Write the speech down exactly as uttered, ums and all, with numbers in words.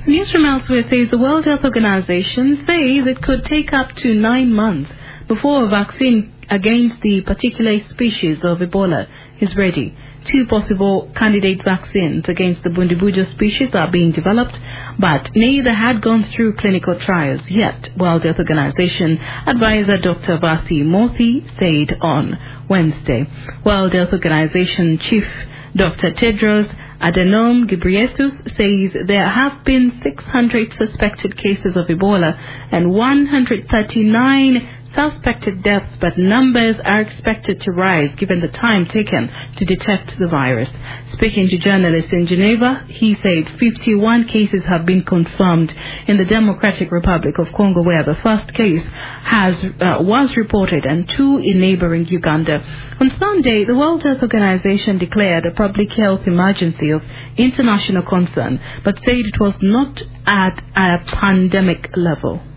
News from elsewhere says the World Health Organization says it could take up to nine months before a vaccine against the particular species of Ebola is ready. Two possible candidate vaccines against the Bundibugyo species are being developed, but neither had gone through clinical trials yet, World Health Organization advisor Doctor Vasi Mothi said on Wednesday. World Health Organization Chief Doctor Tedros Adhanom Ghebreyesus says there have been six hundred suspected cases of Ebola and one hundred thirty-nine suspected deaths, but numbers are expected to rise given the time taken to detect the virus. Speaking to journalists in Geneva, he said fifty-one cases have been confirmed in the Democratic Republic of Congo, where the first case has uh, was reported, and two in neighboring Uganda. On Sunday, the World Health Organization declared a public health emergency of international concern, but said it was not at a pandemic level.